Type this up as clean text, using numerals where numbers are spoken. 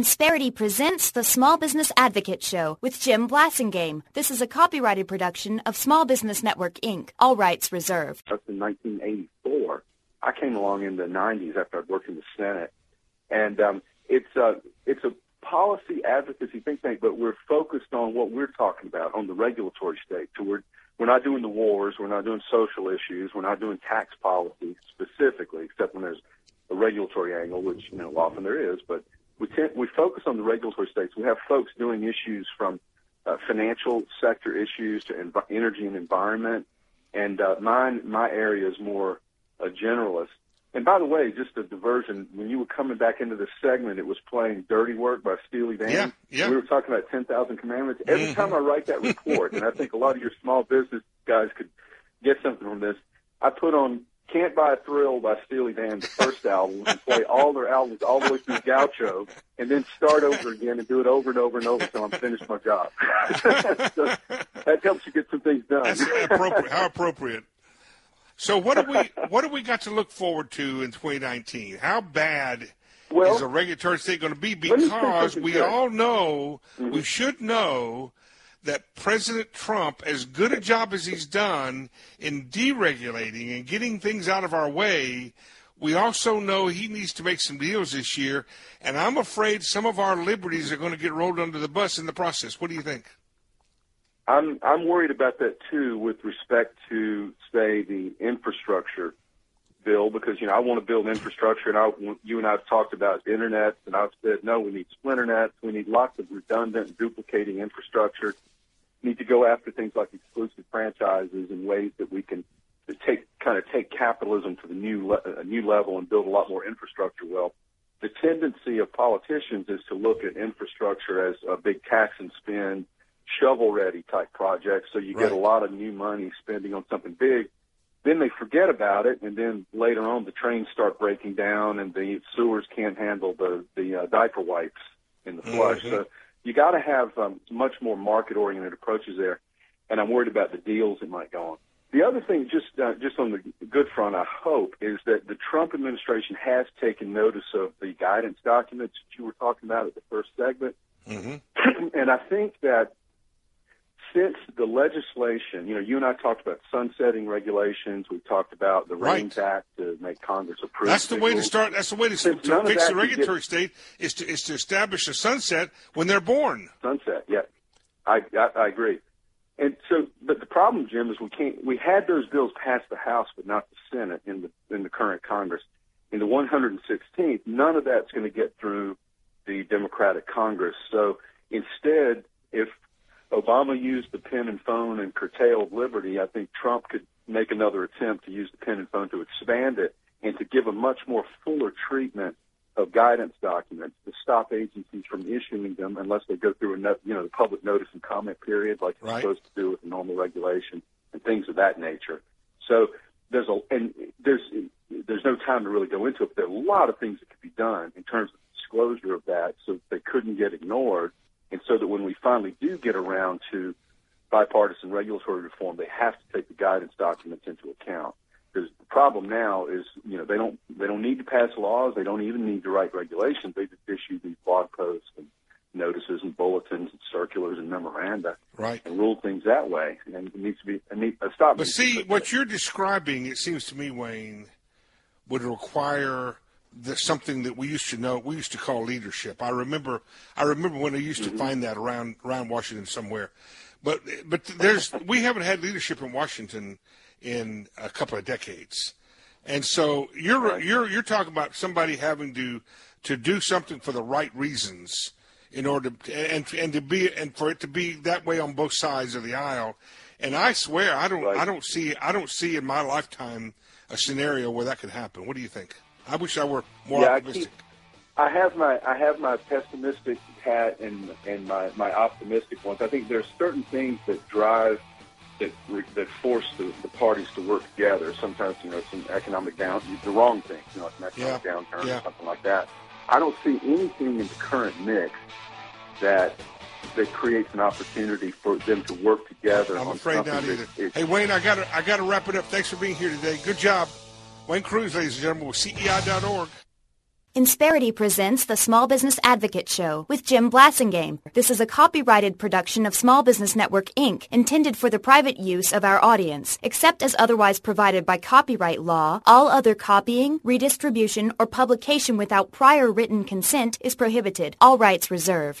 Insperity presents the Small Business Advocate Show with Jim Blasingame. This is a copyrighted production of Small Business Network, Inc. All rights reserved. That's in 1984. I came along in the 90s after I'd worked in the Senate. And it's a policy advocacy think tank, but we're focused on what we're talking about, on the regulatory state. So we're not doing the wars. We're not doing social issues. We're not doing tax policy specifically, except when there's a regulatory angle, which, often there is. But we focus on the regulatory states. We have folks doing issues from financial sector issues to energy and environment, and my area is more a generalist. And by the way, just a diversion, when you were coming back into this segment, it was playing Dirty Work by Steely Dan. Yeah. We were talking about 10,000 Commandments. Every time I write that report, and I think a lot of your small business guys could get something from this, I put on Can't Buy a Thrill by Steely Dan, the first album, and play all their albums all the way through Gaucho, and then start over again and do it over and over and over until I'm finished my job. So that helps you get some things done. That's appropriate. How appropriate. So what do we got to look forward to in 2019? How bad is the regulatory state going to be? Because we all know, we should know, that President Trump, as good a job as he's done in deregulating and getting things out of our way, we also know he needs to make some deals this year, and I'm afraid some of our liberties are going to get rolled under the bus in the process. What do you think? I'm worried about that, too, with respect to, say, the infrastructure bill, because, I want to build infrastructure, and you and I have talked about internet, and I've said, no, we need splinter nets, we need lots of redundant and duplicating infrastructure. Need to go after things like exclusive franchises in ways that we can take capitalism to the new level and build a lot more infrastructure. Well, the tendency of politicians is to look at infrastructure as a big tax and spend, shovel-ready type project, so you get a lot of new money spending on something big. Then they forget about it, and then later on the trains start breaking down and the sewers can't handle the diaper wipes in the flush. Mm-hmm. So you got to have much more market-oriented approaches there, and I'm worried about the deals that might go on. The other thing, just on the good front, I hope, is that the Trump administration has taken notice of the guidance documents that you were talking about at the first segment. Mm-hmm. And I think that since the legislation, you and I talked about sunsetting regulations. We talked about the REINS Act to make Congress approve. That's the way to start. That's the way to fix the regulatory state is to establish a sunset when they're born. Sunset, yeah, I agree. And so, but the problem, Jim, is we had those bills pass the House, but not the Senate in the current Congress. In the 116th, none of that's going to get through the Democratic Congress. So instead, if Obama used the pen and phone and curtailed liberty, I think Trump could make another attempt to use the pen and phone to expand it and to give a much more fuller treatment of guidance documents to stop agencies from issuing them unless they go through the public notice and comment period like you're supposed to do with a normal regulation and things of that nature. So there's no time to really go into it, but there are a lot of things that could be done in terms of disclosure of that so that they couldn't get ignored. And so that when we finally do get around to bipartisan regulatory reform, they have to take the guidance documents into account. Because the problem now is, they don't need to pass laws. They don't even need to write regulations. They just issue these blog posts and notices and bulletins and circulars and memoranda, and rule things that way. And it needs to be a stop. But see, what you're describing, it seems to me, Wayne, would require something that we used to know. We used to call leadership. I remember when I used to find that around Washington somewhere. But we haven't had leadership in Washington in a couple of decades, and so you're talking about somebody having to do something for the right reasons in order to, and for it to be that way on both sides of the aisle. And I swear I don't see in my lifetime a scenario where that could happen. What do you think? I wish I were more optimistic. I have my pessimistic hat and my optimistic ones. I think there are certain things that drive that force the parties to work together. Sometimes it's an economic the wrong thing, like an economic downturn or something like that. I don't see anything in the current mix that creates an opportunity for them to work together. I'm afraid not either. Hey, Wayne, I gotta wrap it up. Thanks for being here today. Good job. Wayne Cruz, ladies and gentlemen, with CEI.org. Insperity presents the Small Business Advocate Show with Jim Blasingame. This is a copyrighted production of Small Business Network, Inc., intended for the private use of our audience. Except as otherwise provided by copyright law, all other copying, redistribution, or publication without prior written consent is prohibited. All rights reserved.